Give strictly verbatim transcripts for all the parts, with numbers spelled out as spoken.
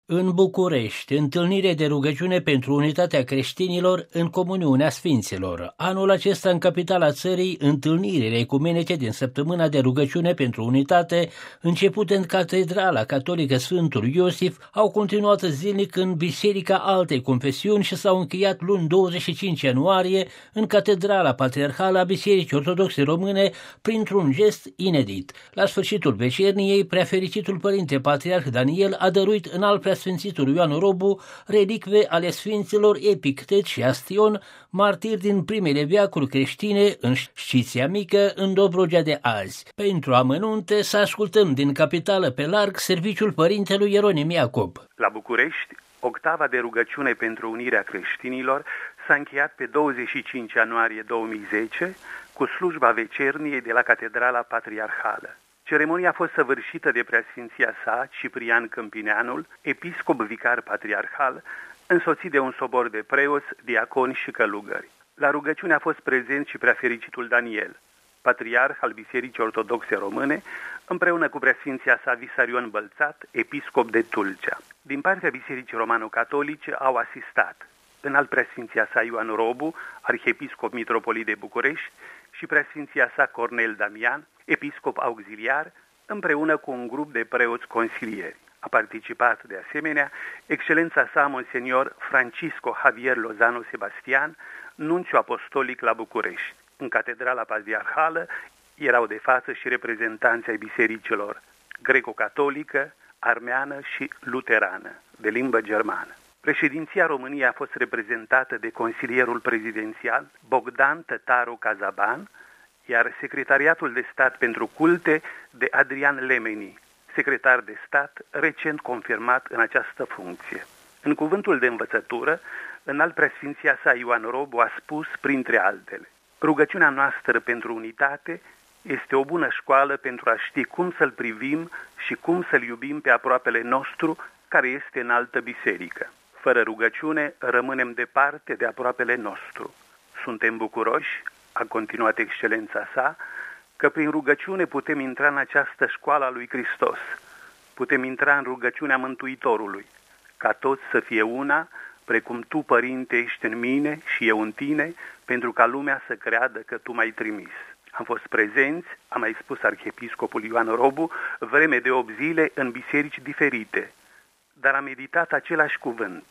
În București, întâlnire de rugăciune pentru unitatea creștinilor în Comuniunea Sfinților. Anul acesta, în capitala țării, întâlnirile ecumenice din săptămâna de rugăciune pentru unitate, începute în Catedrala Catolică Sfântul Iosif, au continuat zilnic în Biserica Altei Confesiuni și s-au încheiat luni douăzeci și cinci ianuarie în Catedrala Patriarhală a Bisericii Ortodoxe Române printr-un gest inedit. La sfârșitul vecerniei, Preafericitul Părinte Patriarh Daniel a dăruit în al Preasfințitul Ioan Robu relicve ale Sfinților Epictet și Astion, martiri din primele veacuri creștine în Sciția Mică, în Dobrogea de azi. Pentru amănunte să ascultăm din capitală pe larg serviciul Părintelui Ieronim Iacob. La București, octava de rugăciune pentru unirea creștinilor s-a încheiat pe douăzeci și cinci ianuarie două mii zece cu slujba vecerniei de la Catedrala Patriarhală. Ceremonia a fost săvârșită de Preasfinția sa, Ciprian Câmpineanul, episcop vicar patriarhal, însoțit de un sobor de preoți, diaconi și călugări. La rugăciune a fost prezent și Preafericitul Daniel, patriarh al Bisericii Ortodoxe Române, împreună cu Preasfinția sa Visarion Bălțat, episcop de Tulcea. Din partea Bisericii Romano-Catolice au asistat înalt Preasfinția sa Ioan Robu, arhiepiscop mitropolit de București, și Preasfinția sa Cornel Damian, episcop auxiliar, împreună cu un grup de preoți consilieri. A participat, de asemenea, Excelența sa Monsenior Francisco Javier Lozano Sebastian, nunțiu apostolic la București. În Catedrala Patriarhală erau de față și reprezentanții ai bisericilor greco-catolică, armeană și luterană, de limbă germană. Președinția României a fost reprezentată de consilierul prezidențial Bogdan Tătaru Cazaban, iar Secretariatul de Stat pentru Culte de Adrian Lemeni, secretar de stat recent confirmat în această funcție. În cuvântul de învățătură, înalt Preasfinția sa Ioan Robu a spus, printre altele: rugăciunea noastră pentru unitate este o bună școală pentru a ști cum să-l privim și cum să-l iubim pe aproapele nostru care este în altă biserică. Fără rugăciune rămânem departe de aproapele nostru. Suntem bucuroși, a continuat Excelența sa, că prin rugăciune putem intra în această școală a lui Hristos. Putem intra în rugăciunea Mântuitorului, ca toți să fie una, precum tu, Părinte, ești în mine și eu în tine, pentru ca lumea să creadă că tu m-ai trimis. Am fost prezenți, a mai spus arhiepiscopul Ioan Robu, vreme de opt zile în biserici diferite, dar am meditat același cuvânt.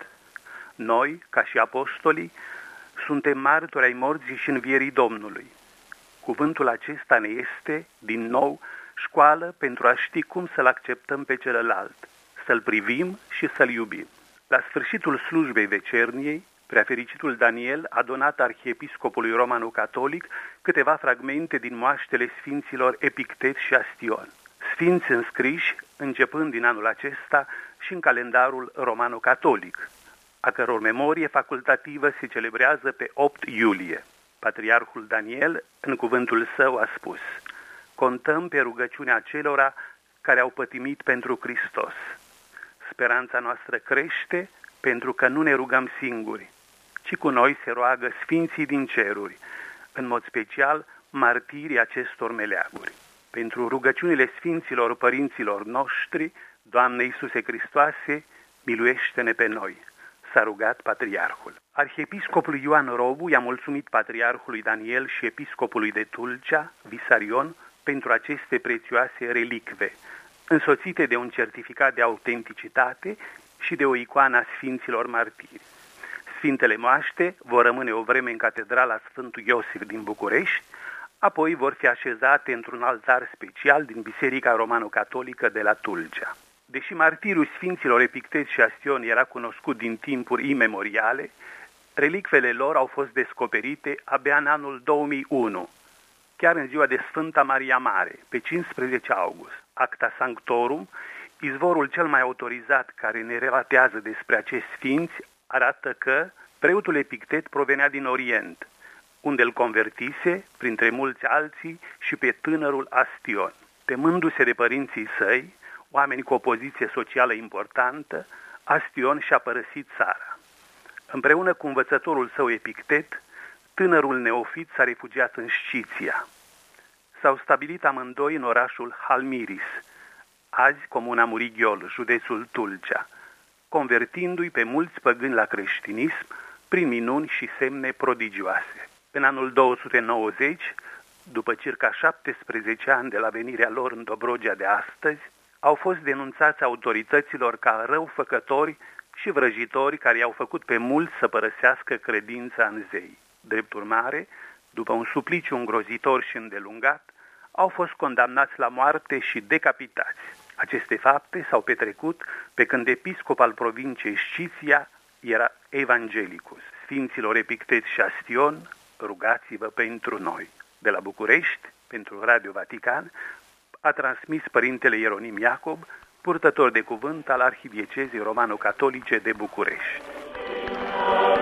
Noi, ca și apostolii, suntem martori ai morții și învierii Domnului. Cuvântul acesta ne este, din nou, școală pentru a ști cum să-l acceptăm pe celălalt, să-l privim și să-l iubim. La sfârșitul slujbei vecerniei, Preafericitul Daniel a donat arhiepiscopului romano-catolic câteva fragmente din moaștele sfinților Epictet și Astion, sfinți înscriși începând din anul acesta și în calendarul romano-catolic, a căror memorie facultativă se celebrează pe opt iulie. Patriarhul Daniel, în cuvântul său, a spus: contăm pe rugăciunea acelora care au pătimit pentru Hristos. Speranța noastră crește pentru că nu ne rugăm singuri, ci cu noi se roagă sfinții din ceruri, în mod special martirii acestor meleaguri. Pentru rugăciunile sfinților părinților noștri, Doamne Iisuse Hristoase, miluiește-ne pe noi, s-a rugat patriarhul. Arhiepiscopul Ioan Robu i-a mulțumit patriarhului Daniel și episcopului de Tulcea, Visarion, pentru aceste prețioase relicve, însoțite de un certificat de autenticitate și de o icoană a Sfinților Martiri. Sfintele moaște vor rămâne o vreme în Catedrala Sfântul Iosif din București, apoi vor fi așezate într-un altar special din Biserica Romano-Catolică de la Tulcea. Deși martirul Sfinților Epictet și Astion era cunoscut din timpuri imemoriale, relicvele lor au fost descoperite abia în anul două mii unu, chiar în ziua de Sfânta Maria Mare, pe cincisprezece august. Acta Sanctorum, izvorul cel mai autorizat care ne relatează despre acești sfinți, arată că preotul Epictet provenea din Orient, unde îl convertise, printre mulți alții, și pe tânărul Astion. Temându-se de părinții săi, oameni cu o poziție socială importantă, Astion și-a părăsit țara. Împreună cu învățătorul său Epictet, tânărul neofit s-a refugiat în Sciția. S-au stabilit amândoi în orașul Halmiris, azi comuna Murighiol, județul Tulcea, convertindu-i pe mulți păgâni la creștinism prin minuni și semne prodigioase. În anul două sute nouăzeci, după circa șaptesprezece ani de la venirea lor în Dobrogea de astăzi, au fost denunțați autorităților ca răufăcători și vrăjitori care i-au făcut pe mulți să părăsească credința în zei. Drept urmare, după un supliciu îngrozitor și îndelungat, au fost condamnați la moarte și decapitați. Aceste fapte s-au petrecut pe când episcop al provinciei Sciția era Evangelicus. Sfinților Epictet și Astion, rugați-vă pentru noi. De la București, pentru Radio Vatican, a transmis Părintele Ieronim Iacob, purtător de cuvânt al Arhidiecezii Romano-Catolice de București.